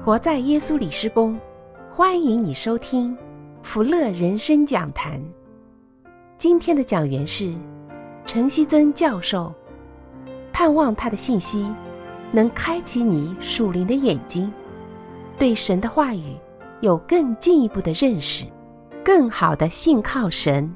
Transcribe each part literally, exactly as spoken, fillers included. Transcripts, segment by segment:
活在耶稣里施工，欢迎你收听福乐人生讲坛。今天的讲员是陈希曾教授，盼望他的信息能开启你属灵的眼睛，对神的话语有更进一步的认识，更好的信靠神。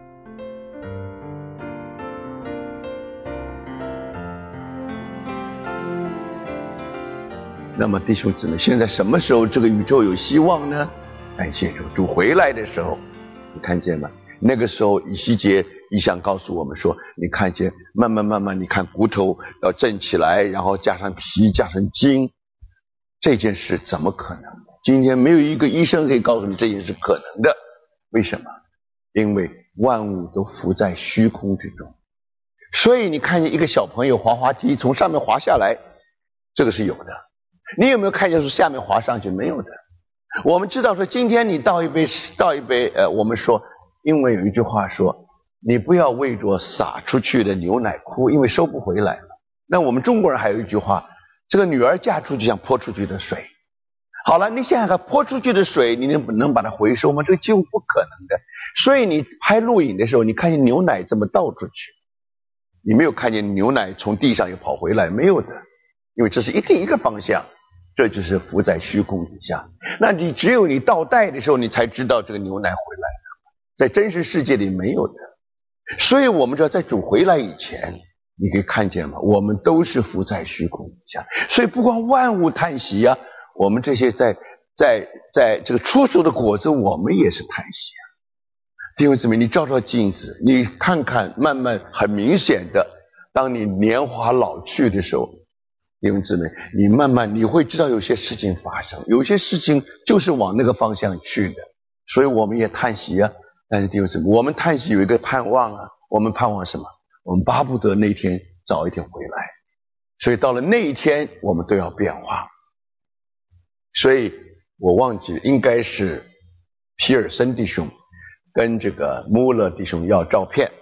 那么弟兄姊妹，现在什么时候这个宇宙有希望呢？感谢主，主回来的时候，你看见吗？那个时候以西结异象告诉我们说，你看见慢慢慢慢，你看骨头要振起来，然后加上皮加上筋，这件事怎么可能？今天没有一个医生可以告诉你这件事可能的。为什么？因为万物都浮在虚空之中。所以你看见一个小朋友滑滑梯从上面滑下来，这个是有的。你有没有看见说下面滑上去？没有的。我们知道说今天你倒一杯倒一杯呃，我们说因为有一句话说，你不要为着洒出去的牛奶哭，因为收不回来了。那我们中国人还有一句话，这个女儿嫁出去像泼出去的水。好了，你想想看，泼出去的水你能能把它回收吗？这个几乎不可能的。所以你拍录影的时候，你看见牛奶这么倒出去，你没有看见牛奶从地上又跑回来，没有的。因为这是一定一个方向，这就是浮在虚空之下。那你只有你倒带的时候，你才知道这个牛奶回来了，在真实世界里没有的。所以我们知道在主回来以前，你可以看见吗？我们都是浮在虚空之下。所以不光万物叹息啊，我们这些在在在这个出熟的果子，我们也是叹息啊。弟兄姊妹，你照照镜子，你看看，慢慢很明显的，当你年华老去的时候，弟兄姊妹，你慢慢你会知道有些事情发生，有些事情就是往那个方向去的。所以我们也叹息啊。但是弟兄姊妹，我们叹息有一个盼望啊，我们盼望什么？我们巴不得那天早一天回来。所以到了那一天，我们都要变化。所以我忘记应该是皮尔森弟兄跟这个穆勒弟兄要照片。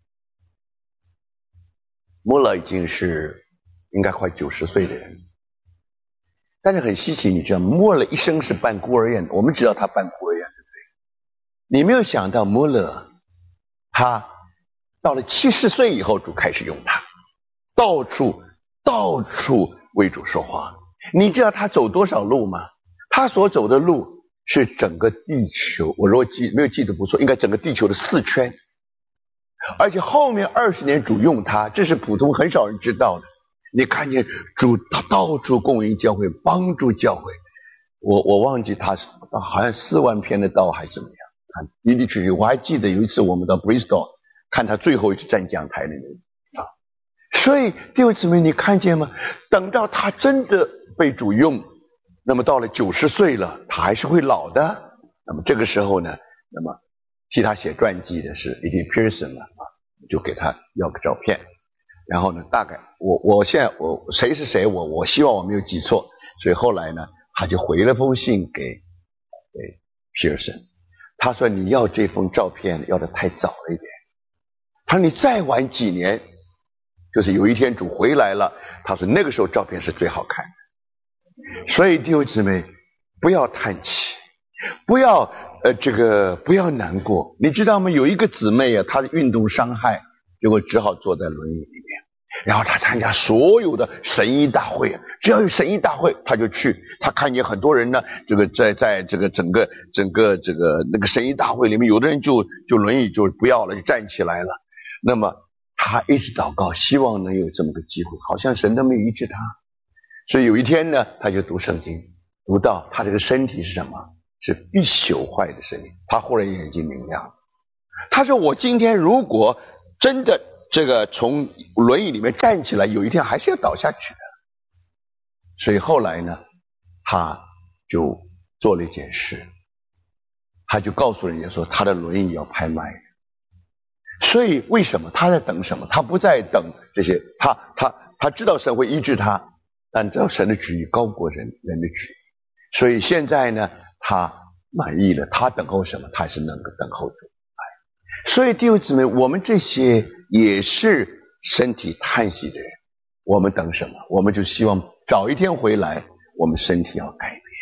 穆勒已经是应该快九十岁的人，但是很稀奇，你知道穆勒一生是办孤儿院的，我们知道他办孤儿院，对不对？你没有想到穆勒他到了七十岁以后，主开始用他，到处到处为主说话。你知道他走多少路吗？他所走的路是整个地球，我如果记没有记得不错，应该整个地球的四圈。而且后面二十年主用他，这是普通很少人知道的。你看见主他到处供应教会，帮助教会。我我忘记他是好像四万篇的道还怎么样？看一地区，我还记得有一次我们到 Bristol 看他最后一次站讲台那个啊。所以弟兄姊妹，你看见吗？等到他真的被主用，那么到了九十岁了，他还是会老的。那么这个时候呢，那么替他写传记的是 E D Pearson 了啊，就给他要个照片。然后呢，大概我我现在我谁是谁，我我希望我没有记错，所以后来呢，他就回了封信给给皮尔森，他说你要这封照片要的太早了一点，他说你再晚几年，就是有一天主回来了，他说那个时候照片是最好看的。所以弟兄姊妹，不要叹气，不要呃这个不要难过，你知道吗？有一个姊妹啊，她的运动伤害，结果只好坐在轮椅里面。然后他参加所有的神医大会，只要有神医大会他就去。他看见很多人呢，这个在在这个整个整个这个那个神医大会里面，有的人就就轮椅就不要了，就站起来了。那么他一直祷告，希望能有这么个机会，好像神都没有医治他。所以有一天呢，他就读圣经，读到他这个身体是什么？是必朽坏的身体。他忽然眼睛明亮，他说我今天如果真的这个从轮椅里面站起来，有一天还是要倒下去的。所以后来呢，他就做了一件事，他就告诉人家说他的轮椅要拍卖。所以为什么他在等什么？他不再等这些，他他他知道神会医治他，但知道神的旨意高过人人的旨意。所以现在呢，他满意了，他等候什么？他是能够等候主。所以弟兄姊妹，我们这些也是身体叹息的人，我们等什么？我们就希望早一天回来，我们身体要改变。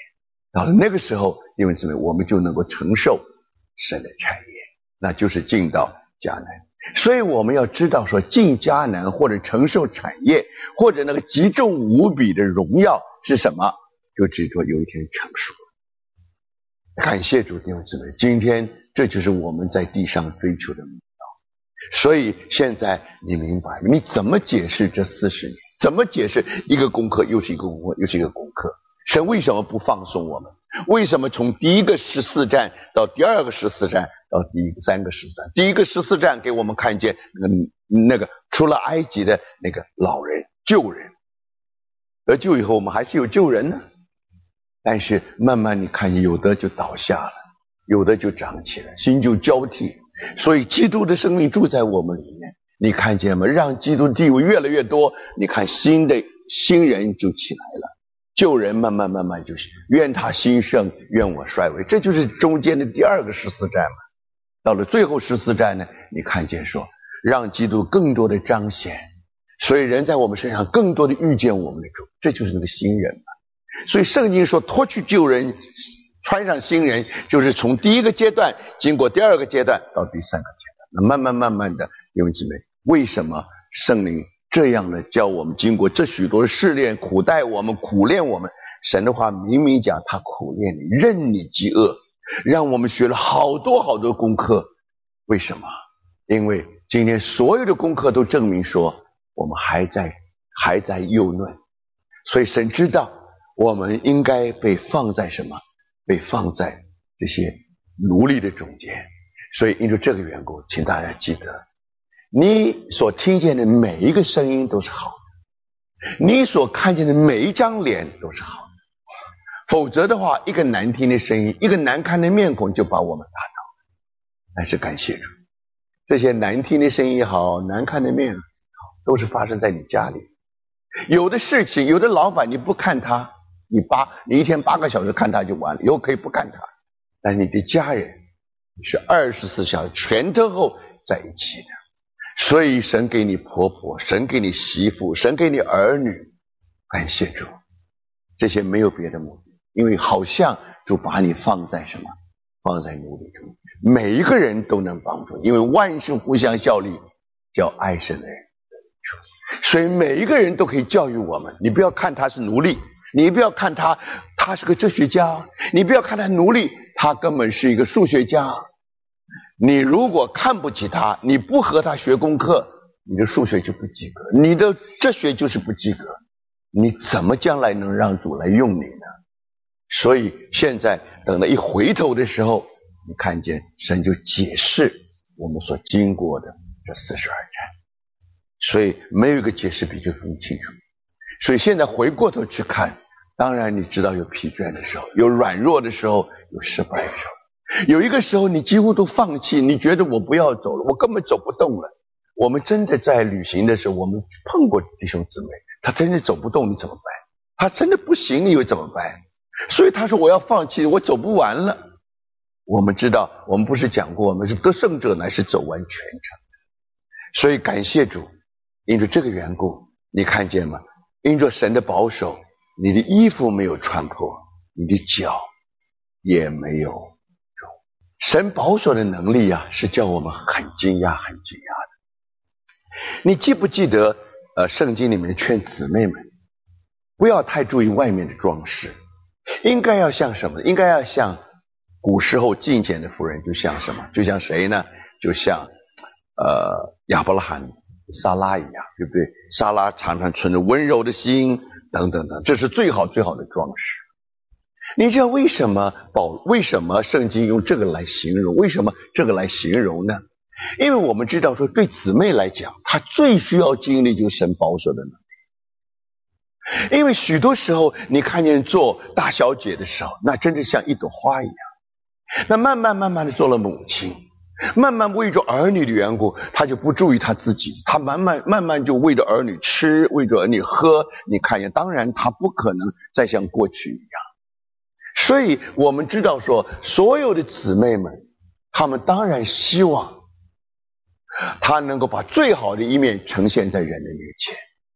到了那个时候，因为姊妹，我们就能够承受神的产业，那就是进到迦南。所以我们要知道说，进迦南或者承受产业，或者那个极重无比的荣耀是什么，就指着有一天成熟了。感谢主弟兄姊妹，今天这就是我们在地上追求的目标。所以现在你明白，你怎么解释这四十年？怎么解释一个功课又是一个功课又是一个功课？神为什么不放松我们？为什么从第一个十四站到第二个十四站到第三个十四站？第一个十四站给我们看见那个那个出了埃及的那个老人救人，而救以后我们还是有救人呢。但是慢慢你看见有的就倒下了，有的就长起来，心就交替。所以基督的生命住在我们里面，你看见吗？让基督的地位越来越多，你看新的新人就起来了，旧人慢慢慢慢就是愿他兴盛，愿我衰微，这就是中间的第二个十四站嘛。到了最后十四站呢，你看见说让基督更多的彰显，所以人在我们身上更多的遇见我们的主，这就是那个新人嘛。所以圣经说脱去旧人穿上新人，就是从第一个阶段经过第二个阶段到第三个阶段，那慢慢慢慢的，弟兄姊妹，为什么圣灵这样的教我们经过这许多的试炼，苦待我们，苦练我们？神的话明明讲他苦练你，任你饥饿，让我们学了好多好多功课。为什么？因为今天所有的功课都证明说我们还在还在幼嫩，所以神知道我们应该被放在什么？被放在这些奴隶的中间。所以因着这个缘故，请大家记得，你所听见的每一个声音都是好的，你所看见的每一张脸都是好的。否则的话，一个难听的声音，一个难看的面孔就把我们打倒。但是感谢主，这些难听的声音也好，难看的面好，都是发生在你家里。有的事情，有的老板你不看他，你八你一天八个小时看他就完了，以后可以不看他。但你的家人是二十四小时全天候在一起的。所以神给你婆婆，神给你媳妇，神给你儿女，感谢主，这些没有别的目的，因为好像就把你放在什么？放在奴隶中，每一个人都能帮助，因为万事互相效力，叫爱神的人得益处。所以每一个人都可以教育我们。你不要看他是奴隶，你不要看他他是个哲学家，你不要看他奴隶，他根本是一个数学家。你如果看不起他，你不和他学功课，你的数学就不及格，你的哲学就是不及格，你怎么将来能让主来用你呢？所以现在等到一回头的时候，你看见神就解释我们所经过的这四十二站，所以没有一个解释比这更清楚。所以现在回过头去看，当然你知道有疲倦的时候，有软弱的时候，有失败的时候，有一个时候你几乎都放弃，你觉得我不要走了，我根本走不动了。我们真的在旅行的时候，我们碰过弟兄姊妹，他真的走不动，你怎么办？他真的不行，你又怎么办？所以他说我要放弃，我走不完了。我们知道，我们不是讲过，我们是得胜者乃是走完全程。所以感谢主，因着这个缘故，你看见吗？因着神的保守，你的衣服没有穿破，你的脚也没有肿。神保守的能力啊，是叫我们很惊讶很惊讶的。你记不记得呃，圣经里面劝姊妹们不要太注意外面的装饰，应该要像什么？应该要像古时候敬虔的妇人，就像什么？就像谁呢？就像呃亚伯拉罕、撒拉一样，对不对？撒拉常常存着温柔的心，等等等，这是最好最好的装饰。你知道为什么保为什么圣经用这个来形容？为什么这个来形容呢？因为我们知道说，对姊妹来讲，她最需要经历就是神保守的能力。因为许多时候你看见做大小姐的时候，那真的像一朵花一样，那慢慢慢慢的做了母亲，慢慢为着儿女的缘故，她就不注意她自己，她慢慢慢慢就为着儿女吃，为着儿女喝。你看见，当然她不可能再像过去一样。所以我们知道说，所有的姊妹们，她们当然希望她能够把最好的一面呈现在人的面前。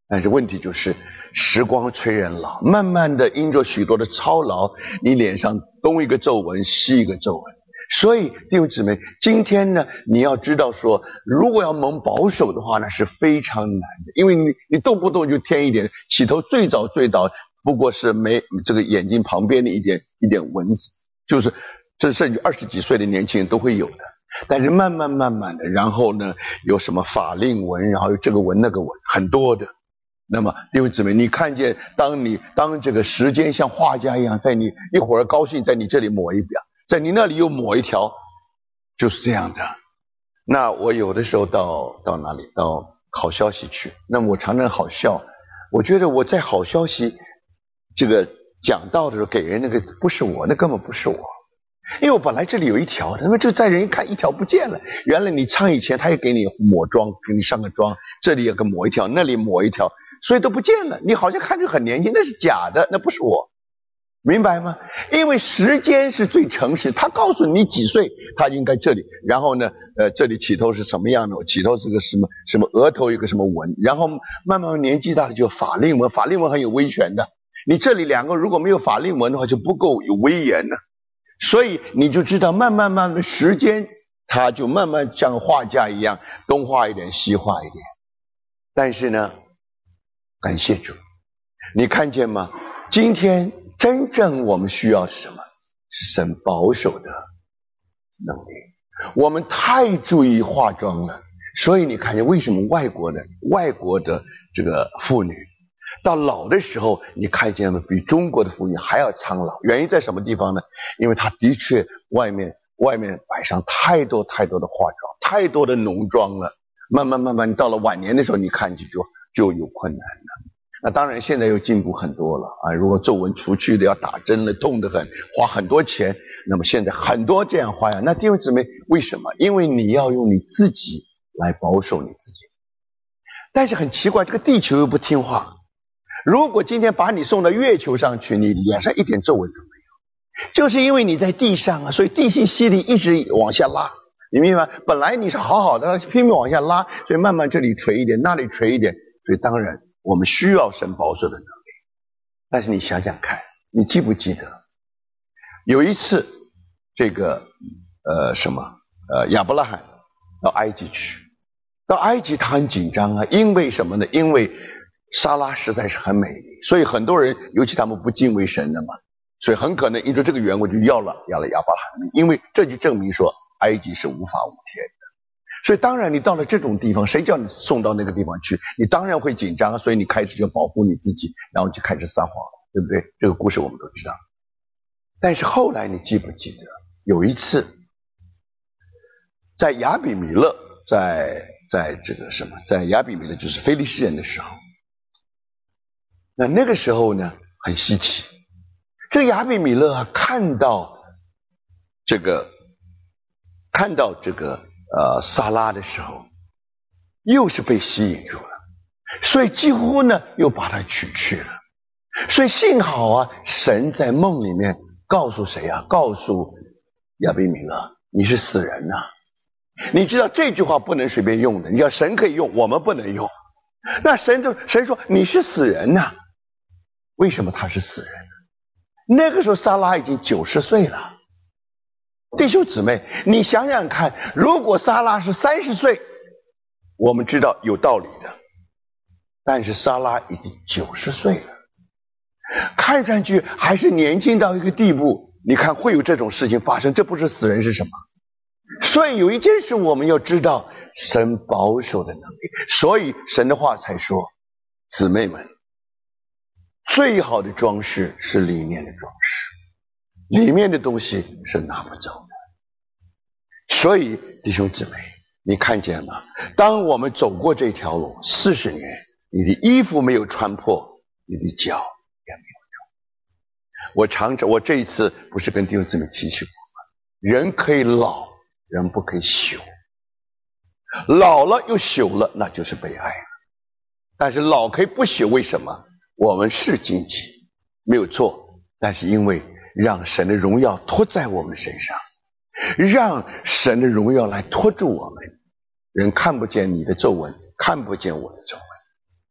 但是问题就是时光催人老，慢慢的因着许多的操劳，你脸上东一个皱纹西一个皱纹。所以弟兄姊妹，今天呢，你要知道说，如果要蒙保守的话呢，是非常难的，因为你你动不动就添一点，起头最早最早不过是眉这个眼睛旁边的一点一点纹子，就是这甚至二十几岁的年轻人都会有的。但是慢慢慢慢的，然后呢，有什么法令纹，然后有这个纹那个纹，很多的。那么弟兄姊妹，你看见当你当这个时间像画家一样，在你一会儿高兴在你这里抹一笔，在你那里又抹一条，就是这样的。那我有的时候到到哪里到好消息去，那么我常常好笑，我觉得我在好消息这个讲道的时候给人那个不是我，那根本不是我，因为我本来这里有一条，那么这在人一看一条不见了，原来你唱以前他也给你抹妆，给你上个妆，这里有个抹一条，那里抹一条，所以都不见了，你好像看着很年轻，那是假的，那不是我，明白吗？因为时间是最诚实，他告诉你几岁他应该这里，然后呢呃，这里起头是什么样的，起头是个什么什么额头有个什么纹，然后慢慢年纪大了就法令纹，法令纹很有威权的，你这里两个如果没有法令纹的话就不够有威严的，所以你就知道慢慢慢慢时间它就慢慢像画家一样东画一点西画一点。但是呢感谢主，你看见吗？今天真正我们需要什么？是神保守的能力。我们太注意化妆了，所以你看见为什么外国的外国的这个妇女到老的时候，你看见了比中国的妇女还要苍老。原因在什么地方呢？因为她的确外面外面摆上太多太多的化妆，太多的浓妆了。慢慢慢慢，你到了晚年的时候，你看就就就有困难了。那当然现在又进步很多了啊！如果皱纹除去的要打针了，痛得很，花很多钱。那么现在很多这样花样。那弟兄姊妹，为什么？因为你要用你自己来保守你自己。但是很奇怪，这个地球又不听话。如果今天把你送到月球上去，你脸上一点皱纹都没有，就是因为你在地上啊，所以地心吸力一直往下拉，你明白吗？本来你是好好的，拼命往下拉，所以慢慢这里垂一点，那里垂一点，所以当然我们需要神保守的能力。但是你想想看，你记不记得有一次这个呃什么呃亚伯拉罕到埃及去，到埃及他很紧张啊，因为什么呢？因为莎拉实在是很美丽，所以很多人尤其他们不敬畏神的嘛，所以很可能因着这个缘故就要了要了亚伯拉罕，因为这就证明说埃及是无法无天的。所以当然你到了这种地方，谁叫你送到那个地方去，你当然会紧张，所以你开始就保护你自己，然后就开始撒谎，对不对？这个故事我们都知道。但是后来你记不记得有一次在亚比米勒，在在这个什么在亚比米勒就是非利士人的时候，那那个时候呢很稀奇，这个亚比米勒啊看到这个看到这个呃撒拉的时候，又是被吸引住了，所以几乎呢又把他娶去了。所以幸好啊，神在梦里面告诉谁啊？告诉亚比米勒，你是死人呐、啊！你知道这句话不能随便用的，你知道神可以用，我们不能用。那神就神说你是死人呐、啊！为什么他是死人呢？那个时候撒拉已经九十岁了。弟兄姊妹，你想想看，如果撒拉是三十岁，我们知道有道理的，但是撒拉已经九十岁了，看上去还是年轻到一个地步，你看会有这种事情发生，这不是死人是什么？所以有一件事我们要知道，神保守的能力，所以神的话才说，姊妹们，最好的装饰是里面的装饰，里面的东西是拿不走的。所以弟兄姊妹，你看见吗？当我们走过这条路四十年，你的衣服没有穿破，你的脚也没有肿。我常常我这一次不是跟弟兄姊妹提醒过吗？人可以老，人不可以朽。老了又朽了，那就是悲哀了。但是老可以不朽，为什么？我们是荆棘，没有错，但是因为让神的荣耀托在我们身上，让神的荣耀来托住我们。人看不见你的皱纹，看不见我的皱纹，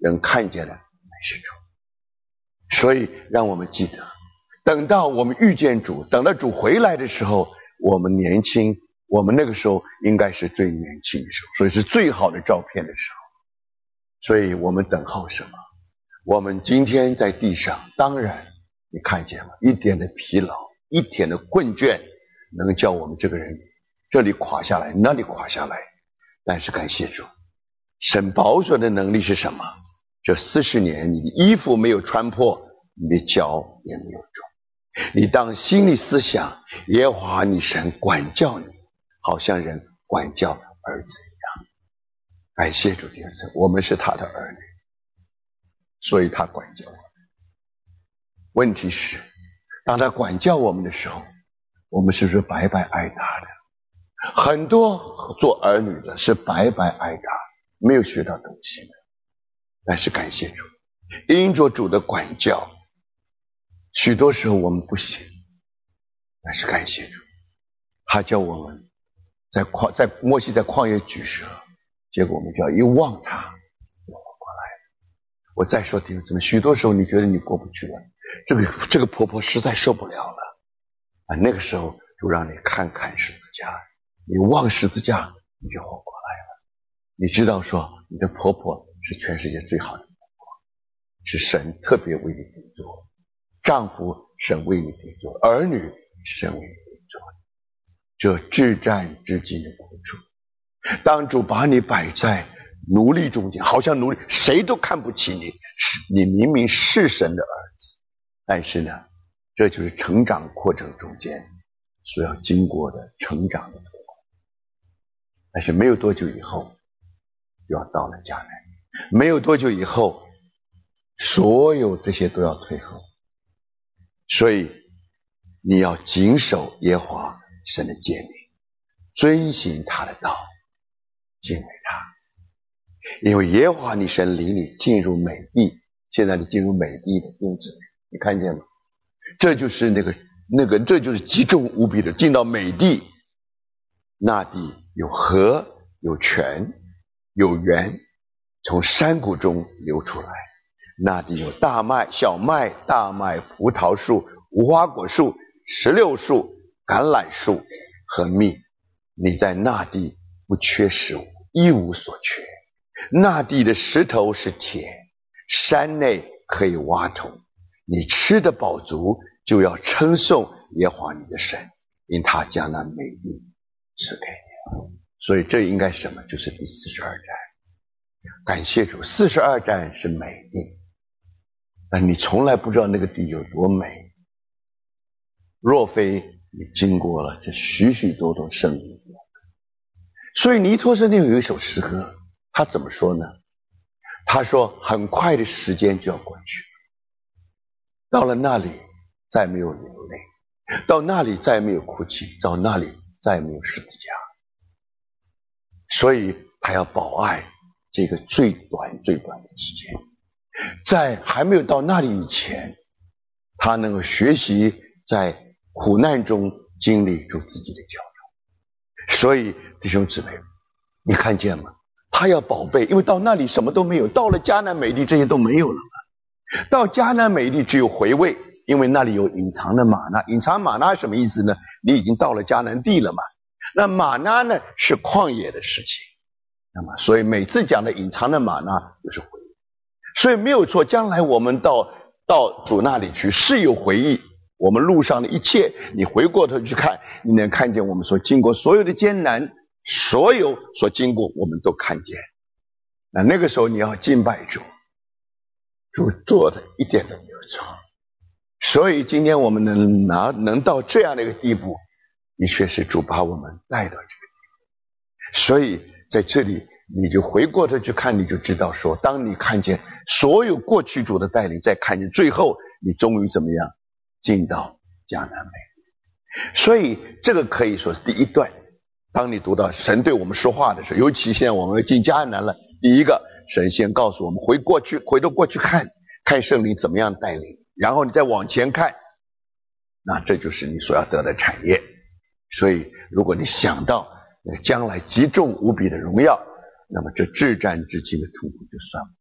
人看见了乃是主。所以让我们记得，等到我们遇见主，等到主回来的时候，我们年轻，我们那个时候应该是最年轻的时候，所以是最好的照片的时候。所以我们等候什么？我们今天在地上，当然你看见了一点的疲劳，一点的困倦，能叫我们这个人这里垮下来，那里垮下来。但是感谢主，神保守的能力是什么？这四十年，你的衣服没有穿破，你的脚也没有肿。你当心里思想，耶和华你神管教你，好像人管教儿子一样。感谢主弟兄姊妹，我们是他的儿女，所以他管教我们。问题是，当他管教我们的时候，我们是不是白白挨打的？很多做儿女的是白白挨打，没有学到东西的。但是感谢主，因着主的管教，许多时候我们不行，但是感谢主，他叫我们在旷在摩西在旷野举蛇，结果我们只要一望他，就活过来了。我再说弟兄姊妹，许多时候你觉得你过不去了，这个这个婆婆实在受不了了啊，那个时候就让你看看十字架，你望十字架，你就活过来了。你知道说你的婆婆是全世界最好的婆婆，是神特别为你定做，丈夫神为你定做，儿女神为你定做，这至战至今的苦楚。当主把你摆在奴隶中间，好像奴隶谁都看不起你，你明明是神的儿子，但是呢，这就是成长过程中间所要经过的成长的痛苦。但是没有多久以后就要到了迦南，没有多久以后所有这些都要退后。所以你要谨守耶和华神的诫命，遵行他的道，敬畏他。因为耶和华你神领你进入美地，现在你进入美地的因子，你看见吗？这就是那个那个这就是极重无比的进到美地。那地有河有泉有源，从山谷中流出来。那地有大麦小麦大麦葡萄树无花果树石榴树橄榄树和蜜，你在那地不缺食物，一无所缺。那地的石头是铁，山内可以挖通。你吃的饱足，就要称颂耶和华你的神，因他将那美地赐给你。所以这应该什么？就是第四十二战。感谢主，四十二战是美地，但你从来不知道那个地有多美，若非你经过了这许许多多圣灵。所以尼托生有一首诗歌，他怎么说呢？他说很快的时间就要过去，到了那里再没有流泪，到那里再没有哭泣，到那里再没有十字架。所以他要保爱这个最短最短的期间，在还没有到那里以前，他能够学习在苦难中经历出自己的教导。所以弟兄姊妹，你看见吗？他要宝贝，因为到那里什么都没有，到了迦南美地这些都没有了。到迦南美地只有回味，因为那里有隐藏的玛纳。隐藏玛纳什么意思呢？你已经到了迦南地了嘛。那玛纳呢是旷野的事情，那么所以每次讲的隐藏的玛纳就是回忆。所以没有错，将来我们到到主那里去是有回忆，我们路上的一切，你回过头去看，你能看见我们所经过所有的艰难，所有所经过我们都看见。那那个时候你要敬拜主，主做的一点都没有错。所以今天我们能拿能到这样的一个地步，的确是主把我们带到这个地步。所以在这里你就回过头去看，你就知道说，当你看见所有过去主的带领，再看见最后你终于怎么样进到迦南美地。所以这个可以说是第一段。当你读到神对我们说话的时候，尤其现在我们进迦南了，第一个神先告诉我们回过去回头过去看看圣灵怎么样带领，然后你再往前看，那这就是你所要得的产业。所以如果你想到那个将来极重无比的荣耀，那么这至战至轻的痛苦就算不上了。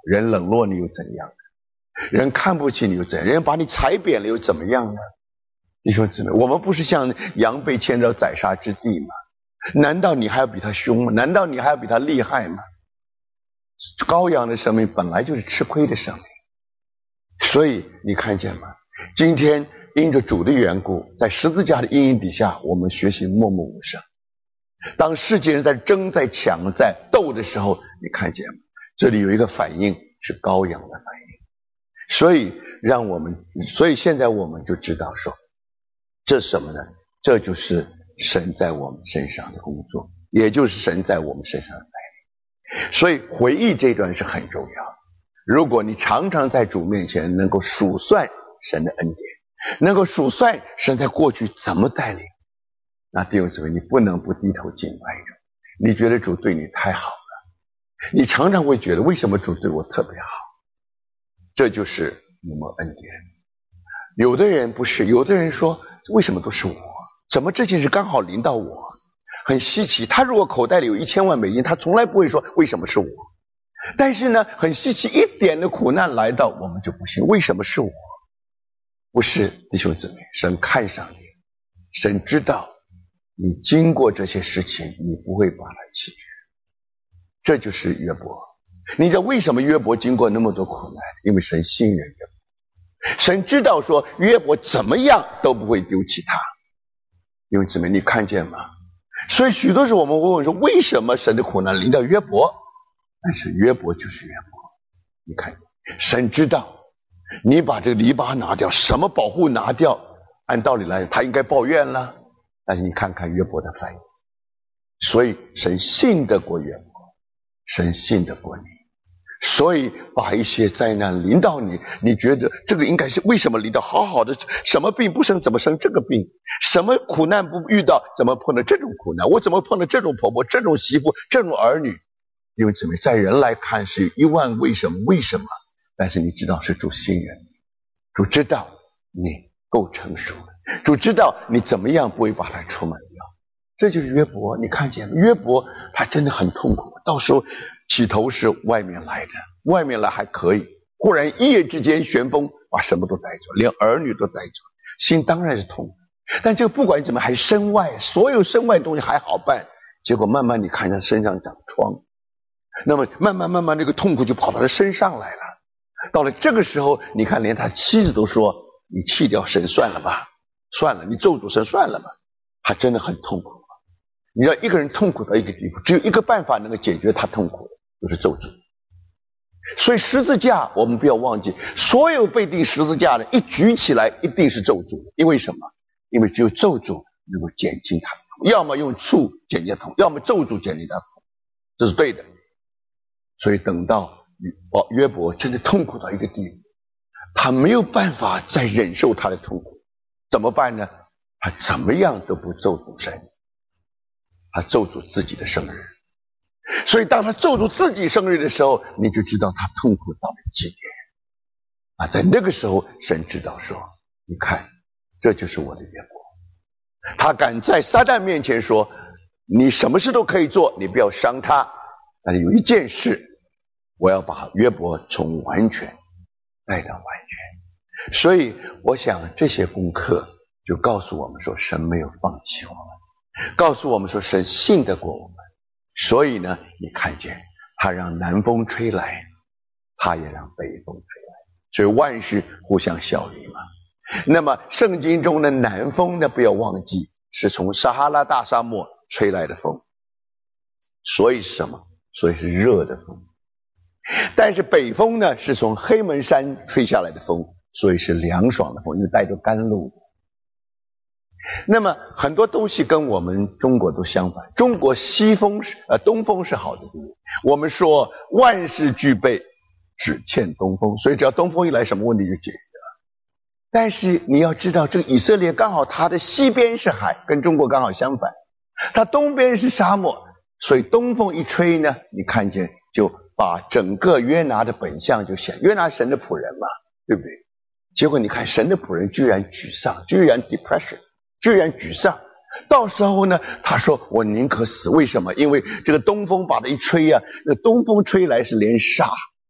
人冷落你又怎样？人看不起你又怎样？人把你踩扁了又怎么样呢？弟兄姊妹，我们不是像羊被牵到宰杀之地吗？难道你还要比他凶吗？难道你还要比他厉害吗？羔羊的生命本来就是吃亏的生命，所以你看见吗？今天因着主的缘故，在十字架的阴影底下，我们学习默默无声。当世界人在争、在抢、在斗的时候，你看见吗？这里有一个反应是羔羊的反应。所以让我们，所以现在我们就知道说，这是什么呢？这就是神在我们身上的工作，也就是神在我们身上的带领。所以回忆这段是很重要。如果你常常在主面前能够数算神的恩典，能够数算神在过去怎么带领，那弟兄姊妹，你不能不低头敬拜主。你觉得主对你太好了，你常常会觉得为什么主对我特别好？这就是我们恩典。有的人不是，有的人说为什么都是我？怎么这件事刚好临到我？很稀奇。他如果口袋里有一千万美金，他从来不会说为什么是我。但是呢，很稀奇，一点的苦难来到，我们就不信为什么是我？不是，弟兄姊妹，神看上你，神知道你经过这些事情，你不会把它弃绝。这就是约伯。你知道为什么约伯经过那么多苦难？因为神信任约伯，神知道说约伯怎么样都不会丢弃他。弟兄姊妹，你看见吗？所以许多时候我们会问说，为什么神的苦难临到约伯？但是约伯就是约伯，你看见神知道你把这个篱笆拿掉，什么保护拿掉，按道理来他应该抱怨了，但是你看看约伯的反应。所以神信得过约伯，神信得过你，所以把一些灾难临到你，你觉得这个应该是为什么临到？好好的，什么病不生怎么生这个病？什么苦难不遇到怎么碰到这种苦难？我怎么碰到这种婆婆、这种媳妇、这种儿女？因为怎么在人来看是一万为什么为什么，但是你知道是主信任你，主知道你够成熟了，主知道你怎么样不会把它出卖掉。这就是约伯，你看见约伯他真的很痛苦，到时候起头是外面来的，外面来还可以，忽然一夜之间旋风把什么都带走，连儿女都带走，心当然是痛。但这个不管怎么还身外，所有身外东西还好办，结果慢慢你看他身上长疮，那么慢慢慢慢那个痛苦就跑到他身上来了。到了这个时候，你看连他妻子都说，你弃掉神算了吧，算了，你咒诅神算了吧。他真的很痛苦。你知道一个人痛苦到一个地步，只有一个办法能够解决他痛苦的，就是咒诅。所以十字架我们不要忘记，所有被钉十字架的一举起来一定是咒诅。因为什么？因为只有咒诅能够减轻他的痛，要么用醋减轻痛，要么咒诅减轻他的痛，这是对的。所以等到约伯真的痛苦到一个地步，他没有办法再忍受他的痛苦，怎么办呢？他怎么样都不咒诅神，他咒诅自己的生日。所以当他咒诅自己生日的时候，你就知道他痛苦到了极点啊！在那个时候，神知道说，你看，这就是我的约伯。他敢在撒旦面前说，你什么事都可以做，你不要伤他，但是有一件事，我要把约伯从完全带到完全。所以我想这些功课就告诉我们说，神没有放弃我们，告诉我们说神信得过我们。所以呢，你看见他让南风吹来，他也让北风吹来，所以万事互相效力嘛。那么圣经中的南风呢，不要忘记是从撒哈拉大沙漠吹来的风，所以是什么？所以是热的风。但是北风呢，是从黑门山吹下来的风，所以是凉爽的风，因为带着甘露的。那么很多东西跟我们中国都相反，中国西风是呃东风是好的，对不对？我们说万事俱备，只欠东风，所以只要东风一来，什么问题就解决了。但是你要知道，这个以色列刚好它的西边是海，跟中国刚好相反，它东边是沙漠，所以东风一吹呢，你看见就把整个约拿的本相就显，约拿神的仆人嘛，对不对？结果你看神的仆人居然沮丧，居然 depression， 居然沮丧。到时候呢，他说我宁可死，为什么？因为这个东风把它一吹啊，那东风吹来是连沙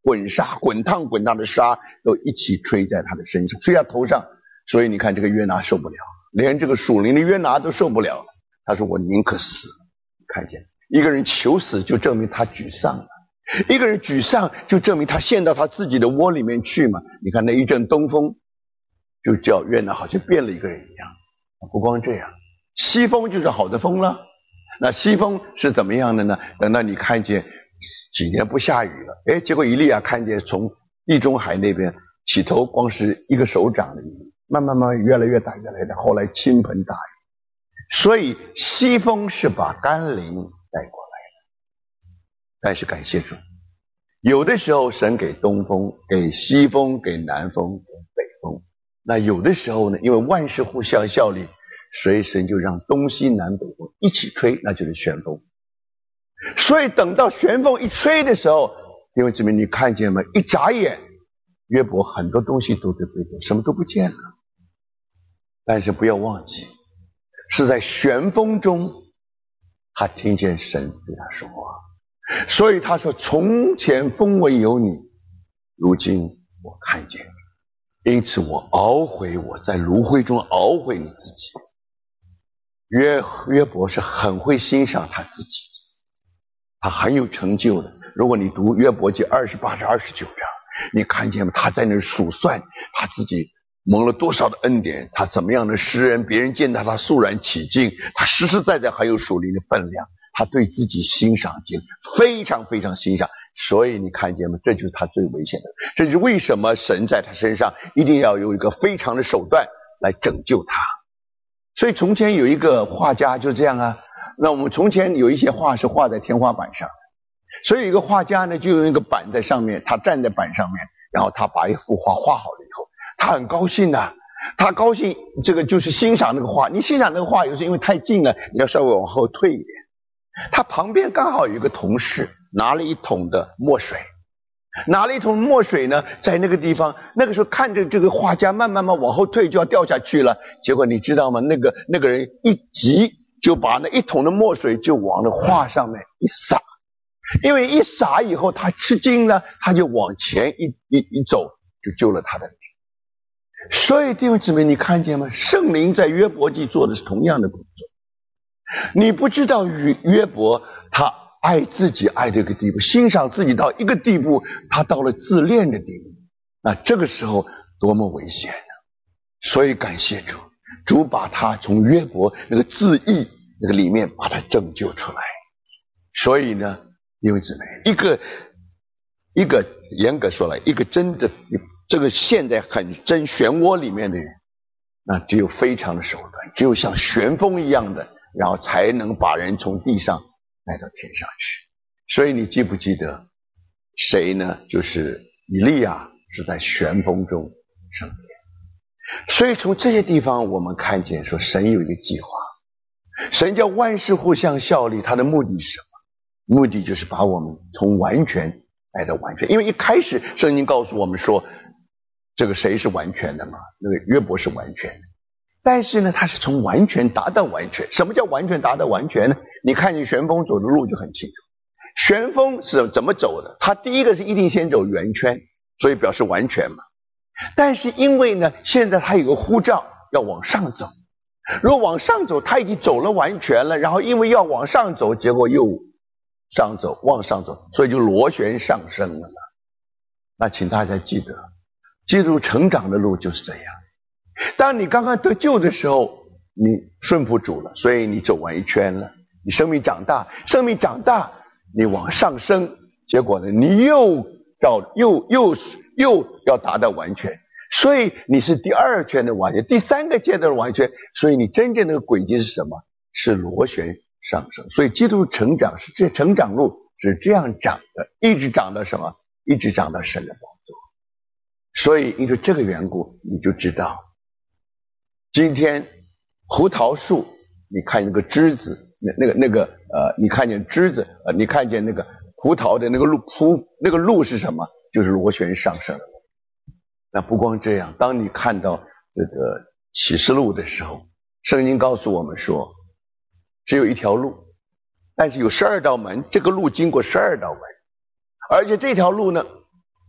滚沙，滚烫滚烫的沙都一起吹在他的身上，吹在头上。所以你看这个约拿受不了，连这个属灵的约拿都受不了了。他说我宁可死。看见一个人求死，就证明他沮丧了。一个人沮丧，就证明他陷到他自己的窝里面去嘛。你看那一阵东风，就叫约拿好像变了一个人一样。不光这样，西风就是好的风了。那西风是怎么样的呢？等到你看见几年不下雨了，哎，结果以利亚看见从地中海那边起头光是一个手掌的雨，慢慢慢越来越大，越来越大，后来倾盆大雨。所以西风是把甘霖带过来的。但是感谢主，有的时候神给东风，给西风，给南风，给北风。那有的时候呢，因为万事互相效力，所以神就让东西南北风一起吹，那就是旋风。所以等到旋风一吹的时候，弟兄姊妹，你看见吗？一眨眼，约伯很多东西都被背走，什么都不见了。但是不要忘记，是在旋风中他听见神对他说话。所以他说，从前风闻有你，如今我看见你，因此我熬回，我在炉灰中熬回你自己。约约伯是很会欣赏他自己，他很有成就的。如果你读约伯记二十八至二十九章，你看见吗？他在那数算他自己蒙了多少的恩典，他怎么样的诗人，别人见到他肃然起敬，他实实在在很有属灵的分量，他对自己欣赏经非常非常欣赏。所以你看见吗？这就是他最危险的，这就是为什么神在他身上一定要有一个非常的手段来拯救他。所以从前有一个画家就这样啊，那我们从前有一些画是画在天花板上，所以有一个画家呢，就用一个板在上面，他站在板上面，然后他把一幅画画好了以后，他很高兴啊，他高兴这个就是欣赏那个画。你欣赏那个画有时候因为太近了，你要稍微往后退一点。他旁边刚好有一个同事拿了一桶的墨水，拿了一桶墨水呢，在那个地方，那个时候看着这个画家慢慢慢往后退，就要掉下去了。结果你知道吗？那个那个人一急，就把那一桶的墨水就往那画上面一洒，因为一洒以后他吃惊了，他就往前一一一走，就救了他的命。所以弟兄姊妹，你看见吗？圣灵在约伯记做的是同样的工作。你不知道约伯他爱自己爱到一个地步，欣赏自己到一个地步，他到了自恋的地步，那这个时候多么危险呢？所以感谢主，主把他从约伯那个自义那个里面把他拯救出来。所以呢，弟兄姊妹，一个一个严格说来，一个真的这个陷在很真漩涡里面的人，那只有非常的手段，只有像旋风一样的，然后才能把人从地上带到天上去。所以你记不记得谁呢？就是以利亚是在旋风中升天。所以从这些地方我们看见说，神有一个计划，神叫万事互相效力，他的目的是什么？目的就是把我们从完全带到完全。因为一开始圣经告诉我们说，这个谁是完全的嘛？那个约伯是完全的。但是呢，他是从完全达到完全。什么叫完全达到完全呢？你看见旋风走的路就很清楚。旋风是怎么走的？他第一个是一定先走圆圈，所以表示完全嘛。但是因为呢，现在他有个呼召要往上走，如果往上走，他已经走了完全了，然后因为要往上走，结果又上走往上走，所以就螺旋上升了。那请大家记得，基督成长的路就是这样。当你刚刚得救的时候，你顺服主了，所以你走完一圈了，你生命长大，生命长大，你往上升，结果呢，你又到又又又要达到完全，所以你是第二圈的完全，第三个阶段的完全，所以你真正的轨迹是什么？是螺旋上升。所以基督成长是这成长路是这样长的，一直长到什么？一直长到神的宝座。所以因为这个缘故，你就知道今天胡桃树，你看那个枝子，那那个那个呃，你看见枝子，呃，你看见那个葡萄的那个路铺，那个路是什么？就是螺旋上升的路。那不光这样，当你看到这个启示录的时候，圣经告诉我们说，只有一条路，但是有十二道门，这个路经过十二道门，而且这条路呢，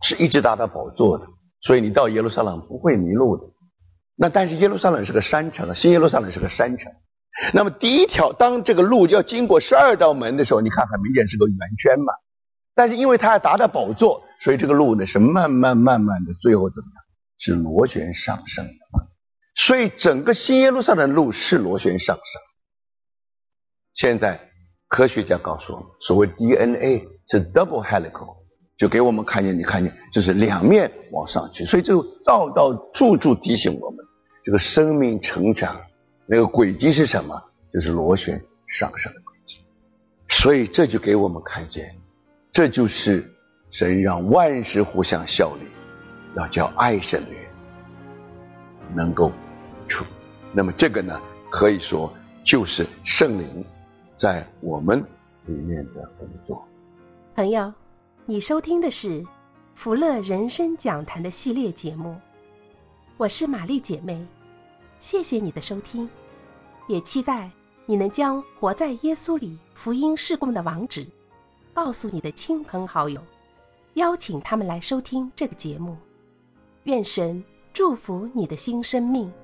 是一直达到宝座的，所以你到耶路撒冷不会迷路的。那但是耶路撒冷是个山城啊，新耶路撒冷是个山城。那么第一条，当这个路要经过十二道门的时候，你看很明显是个圆圈嘛。但是因为它要达到宝座，所以这个路呢是慢慢慢慢的，最后怎么样？是螺旋上升的。所以整个新耶路撒冷的路是螺旋上升。现在科学家告诉我们，所谓 D N A 是 double helical， 就给我们看见，你看见就是两面往上去，所以这个道道处处提醒我们，这个生命成长那个轨迹是什么？就是螺旋上升的轨迹。所以这就给我们看见，这就是神让万事互相效力，要叫爱神的人能够出。那么这个呢，可以说就是圣灵在我们里面的工作。 朋友，你收听的是福乐人生讲坛的系列节目，我是玛丽姐妹，谢谢你的收听，也期待你能将活在耶稣里福音事工的网址告诉你的亲朋好友，邀请他们来收听这个节目。愿神祝福你的新生命。